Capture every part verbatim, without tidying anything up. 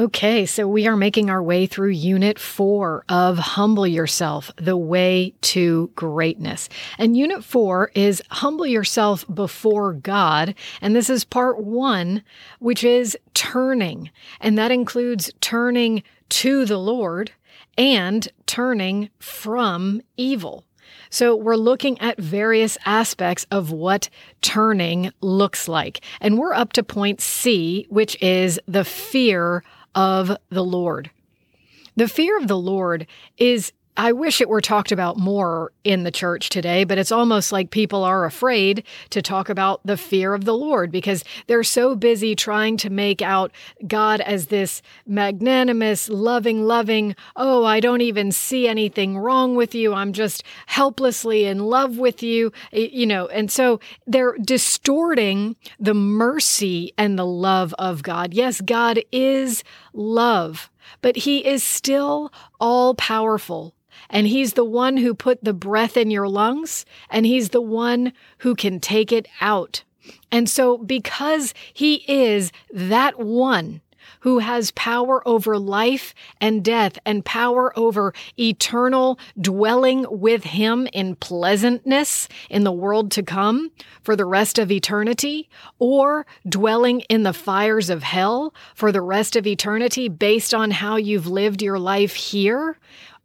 Okay, so we are making our way through Unit four of Humble Yourself, the Way to Greatness. And Unit four is Humble Yourself Before God. And this is part one, which is turning. And that includes turning to the Lord and turning from evil. So we're looking at various aspects of what turning looks like. And we're up to point C, which is the fear of the Lord. The fear of the Lord is, I wish it were talked about more in the church today, but it's almost like people are afraid to talk about the fear of the Lord because they're so busy trying to make out God as this magnanimous, loving, loving, oh, I don't even see anything wrong with you. I'm just helplessly in love with you, you know, and so they're distorting the mercy and the love of God. Yes, God is love, but he is still all powerful. And he's the one who put the breath in your lungs, and he's the one who can take it out. And so because he is that one who has power over life and death and power over eternal dwelling with him in pleasantness in the world to come for the rest of eternity, or dwelling in the fires of hell for the rest of eternity based on how you've lived your life here,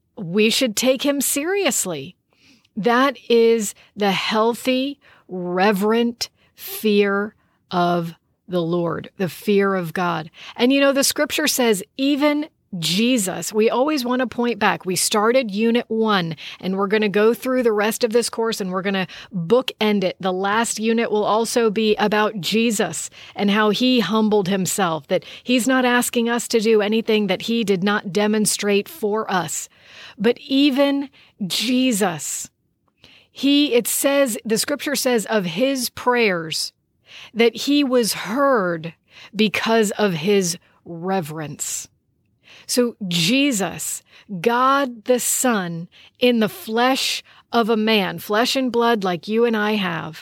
we should take him seriously. That is the healthy, reverent fear of the Lord, the fear of God. And you know, the scripture says, even Jesus, we always want to point back. We started unit one, and we're going to go through the rest of this course, and we're going to bookend it. The last unit will also be about Jesus and how he humbled himself, that he's not asking us to do anything that he did not demonstrate for us. But even Jesus, he, it says, the scripture says of his prayers that he was heard because of his reverence. So Jesus, God the Son, in the flesh of a man, flesh and blood like you and I have,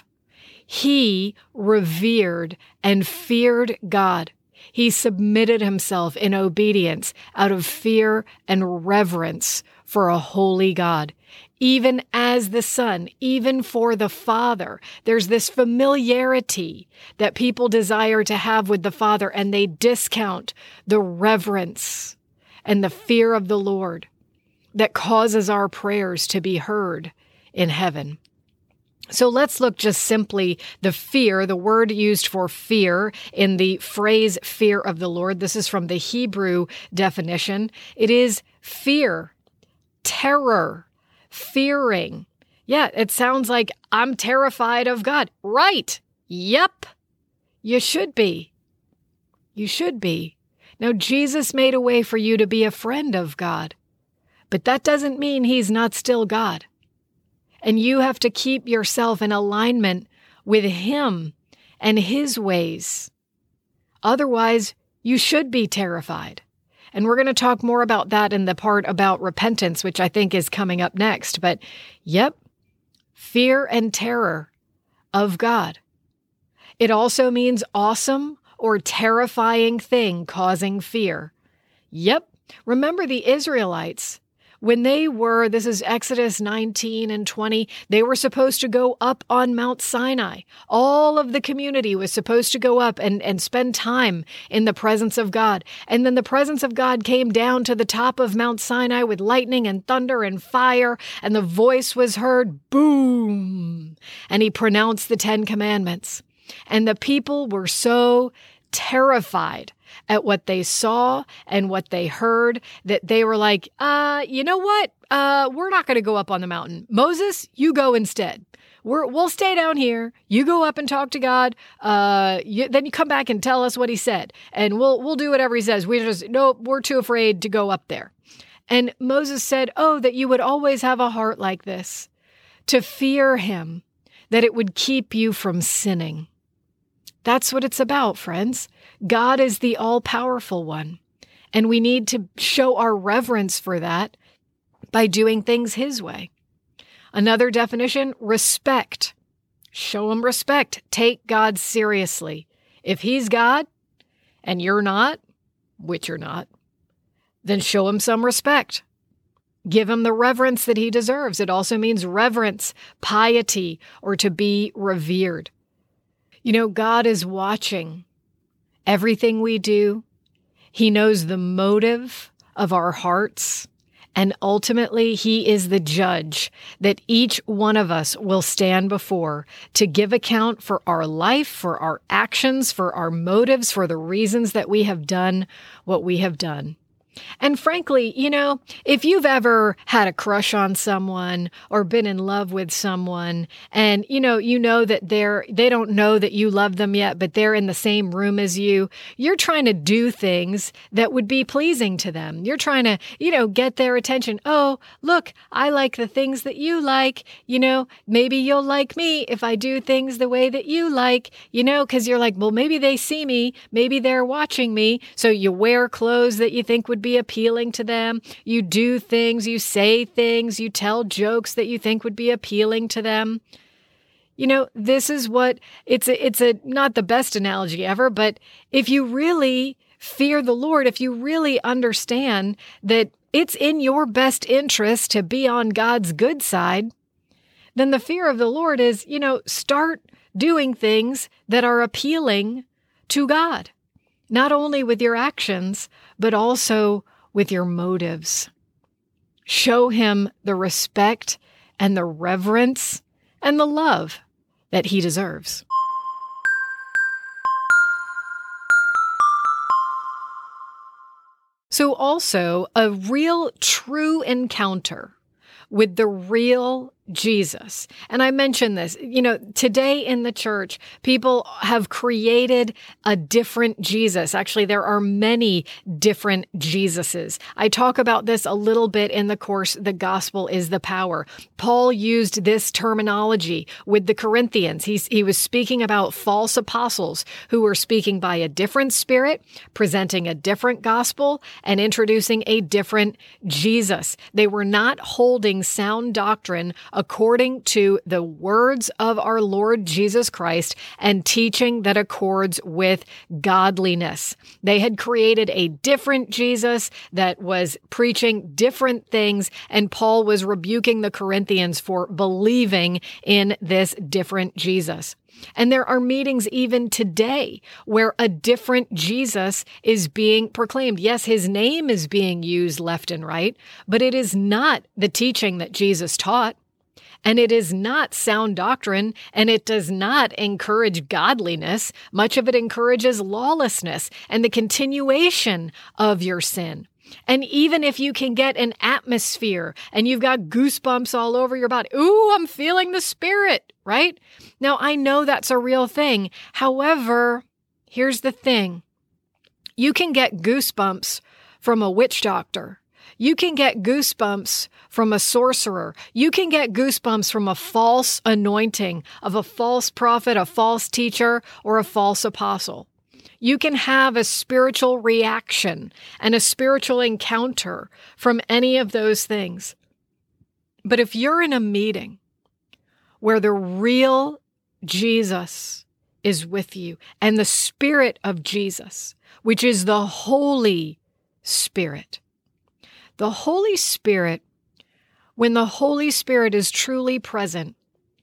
he revered and feared God. He submitted himself in obedience out of fear and reverence for a holy God. Even as the Son, even for the Father, there's this familiarity that people desire to have with the Father, and they discount the reverence and the fear of the Lord that causes our prayers to be heard in heaven. So let's look just simply the fear, the word used for fear in the phrase fear of the Lord. This is from the Hebrew definition. It is fear, terror, fearing. Yeah, it sounds like I'm terrified of God. Right. Yep. You should be. You should be. Now, Jesus made a way for you to be a friend of God, but that doesn't mean he's not still God. And you have to keep yourself in alignment with him and his ways. Otherwise, you should be terrified. And we're going to talk more about that in the part about repentance, which I think is coming up next. But yep, fear and terror of God. It also means awesome or terrifying thing causing fear. Yep. Remember the Israelites, when they were, this is Exodus nineteen and twenty, they were supposed to go up on Mount Sinai. All of the community was supposed to go up and, and spend time in the presence of God. And then the presence of God came down to the top of Mount Sinai with lightning and thunder and fire, and the voice was heard, boom, and he pronounced the Ten Commandments. And the people were so terrified at what they saw and what they heard that they were like, uh, you know what? Uh, we're not going to go up on the mountain. Moses, you go instead. We're, we'll stay down here. You go up and talk to God. Uh, you, then you come back and tell us what he said, and we'll we'll do whatever he says. We just no, we're too afraid to go up there. And Moses said, "Oh, that you would always have a heart like this, to fear him, that it would keep you from sinning." That's what it's about, friends. God is the all-powerful one, and we need to show our reverence for that by doing things his way. Another definition, respect. Show him respect. Take God seriously. If he's God and you're not, which you're not, then show him some respect. Give him the reverence that he deserves. It also means reverence, piety, or to be revered. You know, God is watching everything we do. He knows the motive of our hearts. And ultimately, he is the judge that each one of us will stand before to give account for our life, for our actions, for our motives, for the reasons that we have done what we have done. And frankly, you know, if you've ever had a crush on someone or been in love with someone and, you know, you know that they're, they don't know that you love them yet, but they're in the same room as you, you're trying to do things that would be pleasing to them. You're trying to, you know, get their attention. Oh, look, I like the things that you like. You know, maybe you'll like me if I do things the way that you like, you know, because you're like, well, maybe they see me. Maybe they're watching me. So you wear clothes that you think would be appealing to them. You do things, you say things, you tell jokes that you think would be appealing to them. You know, this is what it's a, it's a not the best analogy ever, but if you really fear the Lord, if you really understand that it's in your best interest to be on God's good side, then the fear of the Lord is, you know, start doing things that are appealing to God. Not only with your actions, but also with your motives. Show him the respect and the reverence and the love that he deserves. So also a real true encounter with the real Jesus. And I mentioned this, you know, today in the church, people have created a different Jesus. Actually, there are many different Jesuses. I talk about this a little bit in the course, The Gospel is the Power. Paul used this terminology with the Corinthians. He's, he was speaking about false apostles who were speaking by a different spirit, presenting a different gospel, and introducing a different Jesus. They were not holding sound doctrine according to the words of our Lord Jesus Christ and teaching that accords with godliness. They had created a different Jesus that was preaching different things, and Paul was rebuking the Corinthians for believing in this different Jesus. And there are meetings even today where a different Jesus is being proclaimed. Yes, his name is being used left and right, but it is not the teaching that Jesus taught. And it is not sound doctrine, and it does not encourage godliness. Much of it encourages lawlessness and the continuation of your sin. And even if you can get an atmosphere and you've got goosebumps all over your body, ooh, I'm feeling the Spirit, right? Now, I know that's a real thing. However, here's the thing. You can get goosebumps from a witch doctor. You can get goosebumps from a sorcerer. You can get goosebumps from a false anointing of a false prophet, a false teacher, or a false apostle. You can have a spiritual reaction and a spiritual encounter from any of those things. But if you're in a meeting where the real Jesus is with you and the Spirit of Jesus, which is the Holy Spirit, the Holy Spirit, when the Holy Spirit is truly present,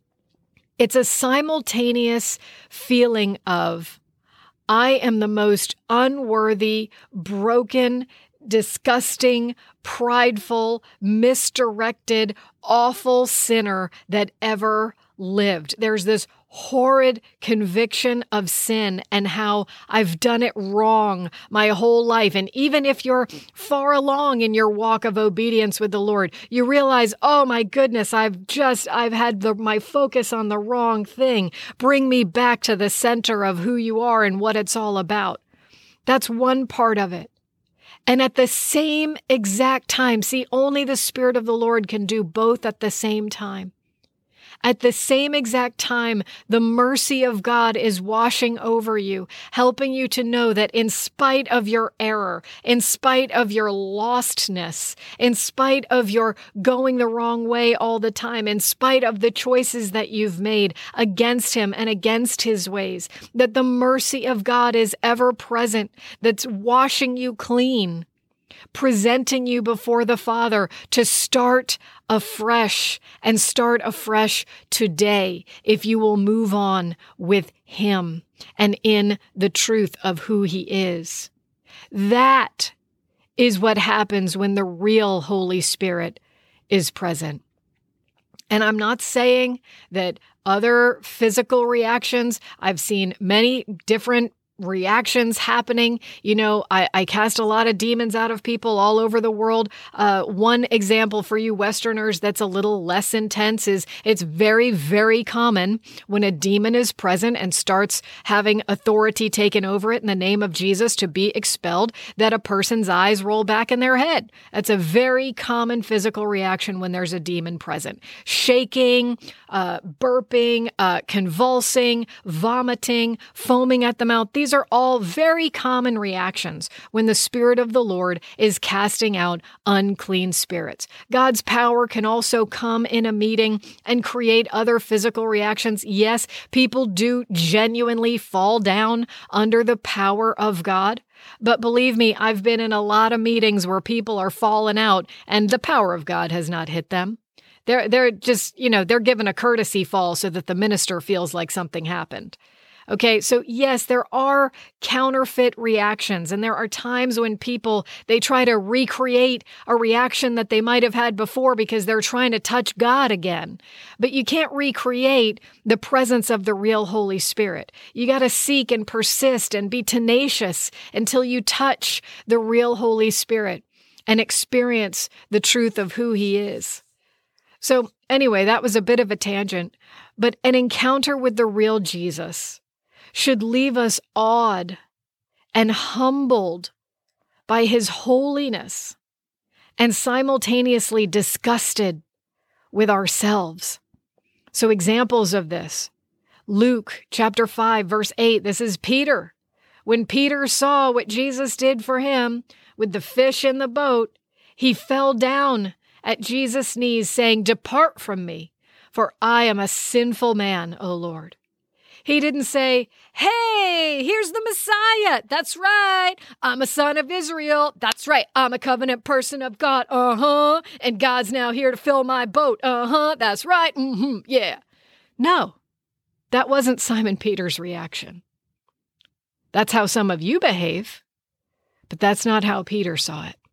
it's a simultaneous feeling of, I am the most unworthy, broken, disgusting, prideful, misdirected, awful sinner that ever lived. There's this horrid conviction of sin and how I've done it wrong my whole life. And even if you're far along in your walk of obedience with the Lord, you realize, oh my goodness, I've just, I've had the, my focus on the wrong thing. Bring me back to the center of who you are and what it's all about. That's one part of it. And at the same exact time, see, only the Spirit of the Lord can do both at the same time. At the same exact time, the mercy of God is washing over you, helping you to know that in spite of your error, in spite of your lostness, in spite of your going the wrong way all the time, in spite of the choices that you've made against Him and against His ways, that the mercy of God is ever present, that's washing you clean, presenting you before the Father to start afresh and start afresh today if you will move on with Him and in the truth of who He is. That is what happens when the real Holy Spirit is present. And I'm not saying that other physical reactions, I've seen many different reactions happening. You know, I, I cast a lot of demons out of people all over the world. Uh, one example for you Westerners that's a little less intense is it's very, very common when a demon is present and starts having authority taken over it in the name of Jesus to be expelled, that a person's eyes roll back in their head. That's a very common physical reaction when there's a demon present. Shaking, uh, burping, uh, convulsing, vomiting, foaming at the mouth. These are all very common reactions when the Spirit of the Lord is casting out unclean spirits. God's power can also come in a meeting and create other physical reactions. Yes, people do genuinely fall down under the power of God. But believe me, I've been in a lot of meetings where people are falling out and the power of God has not hit them. They're, they're just, you know, they're given a courtesy fall so that the minister feels like something happened. Okay, so yes, there are counterfeit reactions, and there are times when people, they try to recreate a reaction that they might have had before because they're trying to touch God again. But you can't recreate the presence of the real Holy Spirit. You got to seek and persist and be tenacious until you touch the real Holy Spirit and experience the truth of who He is. So anyway, that was a bit of a tangent, but an encounter with the real Jesus should leave us awed and humbled by His holiness and simultaneously disgusted with ourselves. So examples of this, Luke chapter five, verse eight, this is Peter. When Peter saw what Jesus did for him with the fish in the boat, he fell down at Jesus' knees saying, "Depart from me, for I am a sinful man, O Lord." He didn't say, "Hey, here's the Messiah. That's right. I'm a son of Israel. That's right. I'm a covenant person of God. Uh-huh. And God's now here to fill my boat. Uh-huh. That's right. Mm-hmm. Yeah." No, that wasn't Simon Peter's reaction. That's how some of you behave, but that's not how Peter saw it.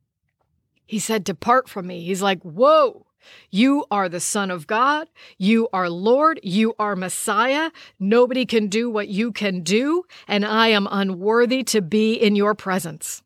He said, "Depart from me." He's like, whoa. You are the Son of God. You are Lord. You are Messiah. Nobody can do what you can do, and I am unworthy to be in your presence.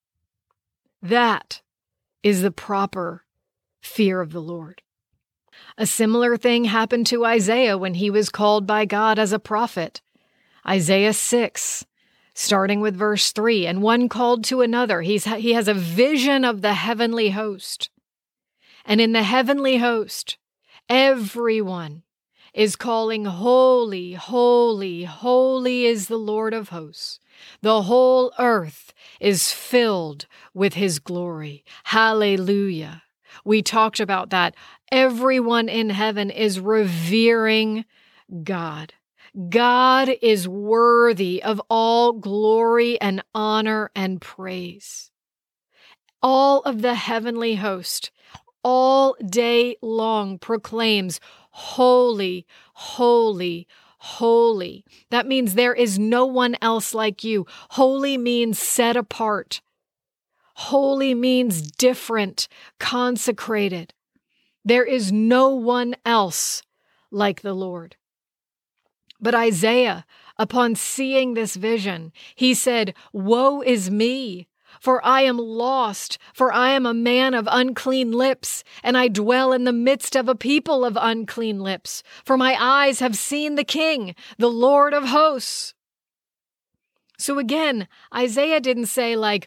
That is the proper fear of the Lord. A similar thing happened to Isaiah when he was called by God as a prophet. Isaiah six, starting with verse three, and one called to another. He's, he has a vision of the heavenly host. And in the heavenly host, everyone is calling, "Holy, holy, holy is the Lord of hosts. The whole earth is filled with His glory." Hallelujah. We talked about that. Everyone in heaven is revering God. God is worthy of all glory and honor and praise. All of the heavenly host all day long proclaims, "Holy, holy, holy." That means there is no one else like you. Holy means set apart. Holy means different, consecrated. There is no one else like the Lord. But Isaiah, upon seeing this vision, he said, "Woe is me! For I am lost, for I am a man of unclean lips, and I dwell in the midst of a people of unclean lips. For my eyes have seen the King, the Lord of hosts." So again, Isaiah didn't say like,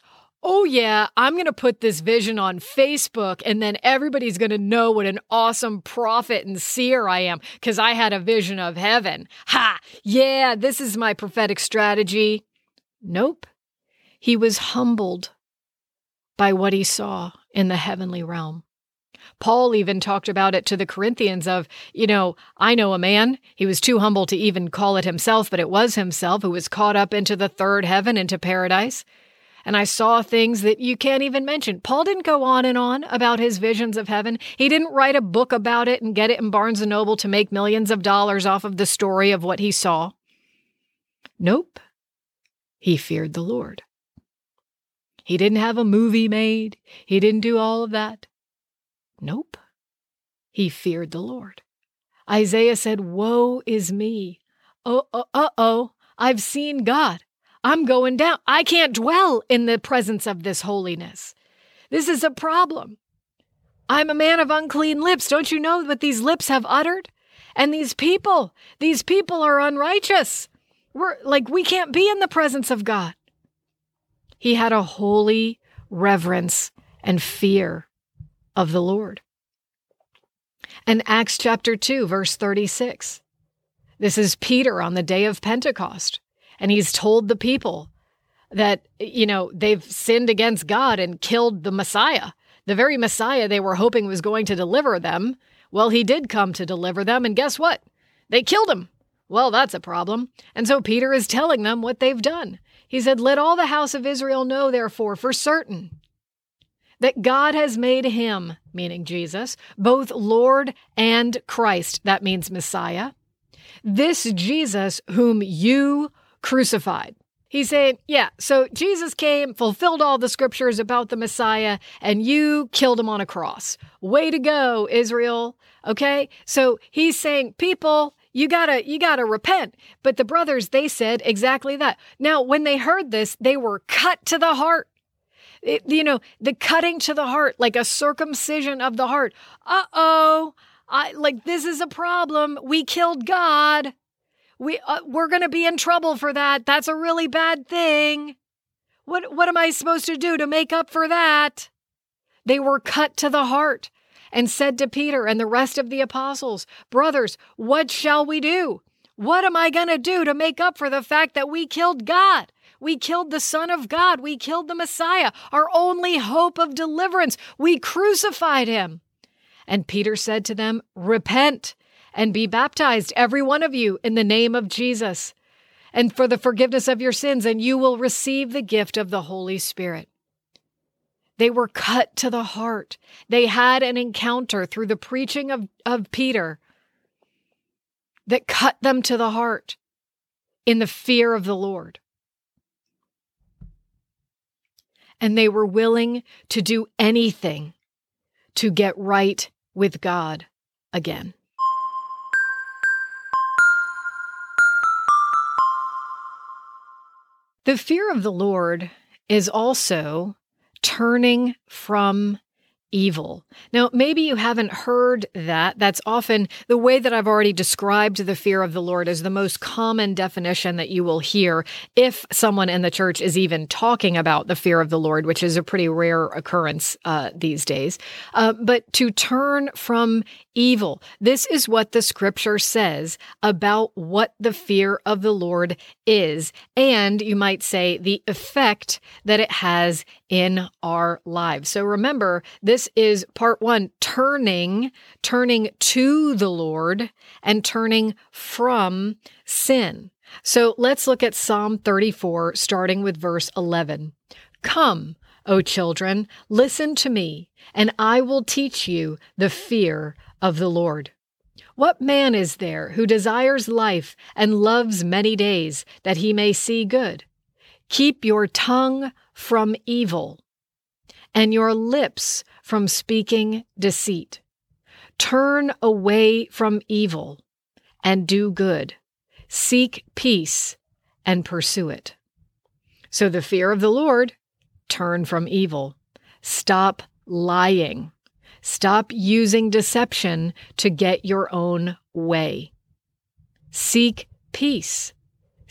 oh yeah, I'm going to put this vision on Facebook and then everybody's going to know what an awesome prophet and seer I am because I had a vision of heaven. Ha! Yeah, this is my prophetic strategy. Nope. He was humbled by what he saw in the heavenly realm. Paul even talked about it to the Corinthians of, you know, I know a man, he was too humble to even call it himself, but it was himself who was caught up into the third heaven, into paradise. And I saw things that you can't even mention. Paul didn't go on and on about his visions of heaven. He didn't write a book about it and get it in Barnes and Noble to make millions of dollars off of the story of what he saw. Nope. He feared the Lord. He didn't have a movie made. He didn't do all of that. Nope. He feared the Lord. Isaiah said, woe is me. Oh, uh, uh-oh, I've seen God. I'm going down. I can't dwell in the presence of this holiness. This is a problem. I'm a man of unclean lips. Don't you know what these lips have uttered? And these people, these people are unrighteous. We're like, we can't be in the presence of God. He had a holy reverence and fear of the Lord. And Acts chapter two, verse thirty-six. This is Peter on the day of Pentecost. And he's told the people that, you know, they've sinned against God and killed the Messiah. The very Messiah they were hoping was going to deliver them. Well, he did come to deliver them. And guess what? They killed him. Well, that's a problem. And so Peter is telling them what they've done. He said, let all the house of Israel know, therefore, for certain, that God has made him, meaning Jesus, both Lord and Christ. That means Messiah. This Jesus whom you crucified. He's saying, yeah, so Jesus came, fulfilled all the scriptures about the Messiah, and you killed him on a cross. Way to go, Israel. Okay? So he's saying, people, you gotta, you gotta repent. But the brothers, they said exactly that. Now, when they heard this, they were cut to the heart. It, you know, the cutting to the heart, like a circumcision of the heart. Uh-oh, I like this is a problem. We killed God. We, uh, we're going to be in trouble for that. That's a really bad thing. What, what am I supposed to do to make up for that? They were cut to the heart and said to Peter and the rest of the apostles, brothers, what shall we do? What am I going to do to make up for the fact that we killed God? We killed the Son of God. We killed the Messiah, our only hope of deliverance. We crucified him. And Peter said to them, repent and be baptized, every one of you, in the name of Jesus, and for the forgiveness of your sins, and you will receive the gift of the Holy Spirit. They were cut to the heart. They had an encounter through the preaching of, of Peter that cut them to the heart in the fear of the Lord. And they were willing to do anything to get right with God again. The fear of the Lord is also turning from evil. Now, maybe you haven't heard that. That's often the way that I've already described the fear of the Lord is the most common definition that you will hear if someone in the church is even talking about the fear of the Lord, which is a pretty rare occurrence uh, these days. Uh, but to turn from evil, this is what the scripture says about what the fear of the Lord is, and you might say the effect that it has in our lives. So remember, this is part one, turning, turning to the Lord and turning from sin. So let's look at Psalm thirty-four, starting with verse eleven. Come, O children, listen to me, and I will teach you the fear of the Lord. What man is there who desires life and loves many days that he may see good? Keep your tongue from evil and your lips from speaking deceit. Turn away from evil and do good. Seek peace and pursue it. So the fear of the Lord, turn from evil. Stop lying. Stop using deception to get your own way. Seek peace.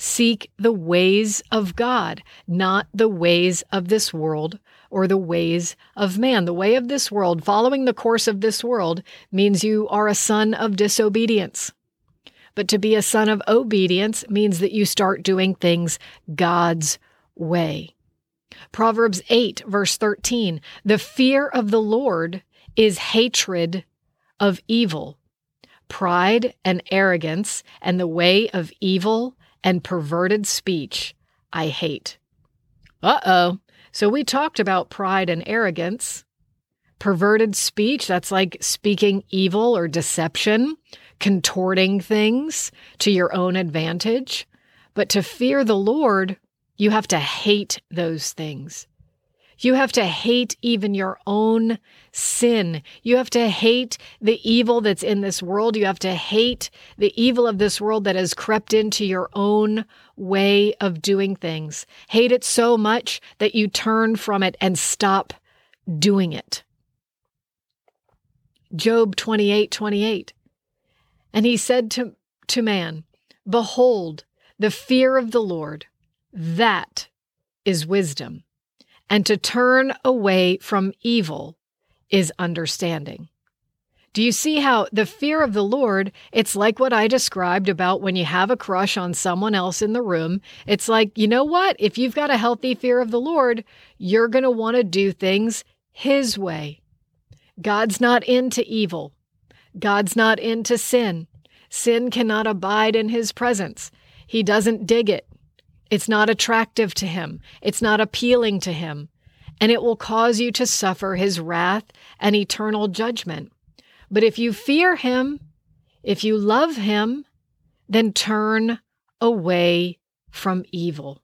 Seek the ways of God, not the ways of this world or the ways of man. The way of this world, following the course of this world, means you are a son of disobedience. But to be a son of obedience means that you start doing things God's way. Proverbs eight, verse thirteen, the fear of the Lord is hatred of evil. Pride and arrogance and the way of evil and perverted speech I hate. Uh-oh. So we talked about pride and arrogance. Perverted speech, that's like speaking evil or deception, contorting things to your own advantage. But to fear the Lord, you have to hate those things. You have to hate even your own sin. You have to hate the evil that's in this world. You have to hate the evil of this world that has crept into your own way of doing things. Hate it so much that you turn from it and stop doing it. Job twenty-eight twenty-eight. And he said to, to man, behold, the fear of the Lord, that is wisdom. And to turn away from evil is understanding. Do you see how the fear of the Lord, it's like what I described about when you have a crush on someone else in the room. It's like, you know what? If you've got a healthy fear of the Lord, you're going to want to do things His way. God's not into evil. God's not into sin. Sin cannot abide in His presence. He doesn't dig it. It's not attractive to Him. It's not appealing to Him. And it will cause you to suffer His wrath and eternal judgment. But if you fear Him, if you love Him, then turn away from evil.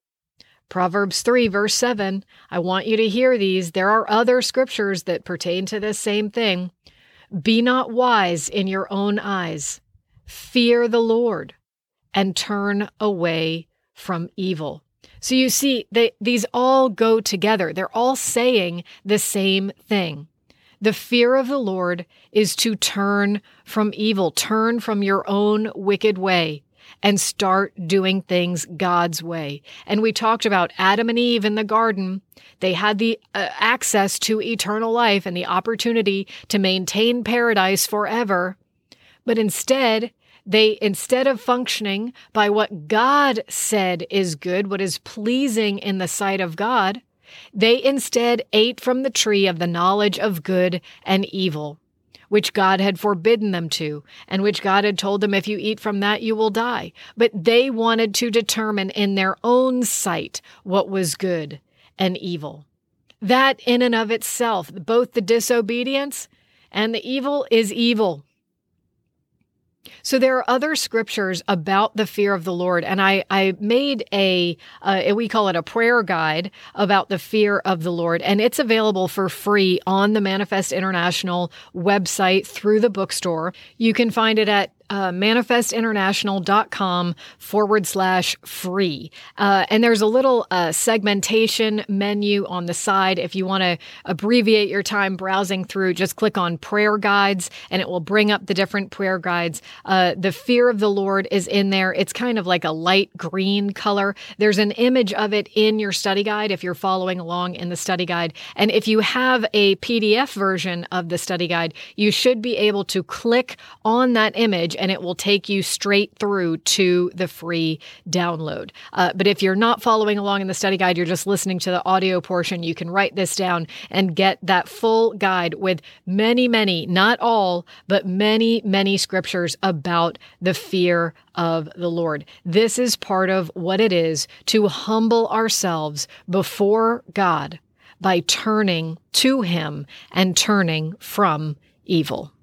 Proverbs three, verse seven, I want you to hear these. There are other scriptures that pertain to this same thing. Be not wise in your own eyes. Fear the Lord and turn away from evil. So you see, they, these all go together. They're all saying the same thing. The fear of the Lord is to turn from evil, turn from your own wicked way and start doing things God's way. And we talked about Adam and Eve in the garden. They had the uh, access to eternal life and the opportunity to maintain paradise forever. But instead, They, instead of functioning by what God said is good, what is pleasing in the sight of God, they instead ate from the tree of the knowledge of good and evil, which God had forbidden them to, and which God had told them, if you eat from that, you will die. But they wanted to determine in their own sight what was good and evil. That in and of itself, both the disobedience and the evil is evil. So there are other scriptures about the fear of the Lord, and I, I made a, uh, we call it a prayer guide about the fear of the Lord, and it's available for free on the Manifest International website through the bookstore. You can find it at Uh, manifestinternational.com forward slash free. Uh, and there's a little uh, segmentation menu on the side. If you want to abbreviate your time browsing through, just click on prayer guides and it will bring up the different prayer guides. Uh, the fear of the Lord is in there. It's kind of like a light green color. There's an image of it in your study guide if you're following along in the study guide. And if you have a P D F version of the study guide, you should be able to click on that image and it will take you straight through to the free download. Uh, but if you're not following along in the study guide, you're just listening to the audio portion, you can write this down and get that full guide with many, many, not all, but many, many scriptures about the fear of the Lord. This is part of what it is to humble ourselves before God by turning to Him and turning from evil.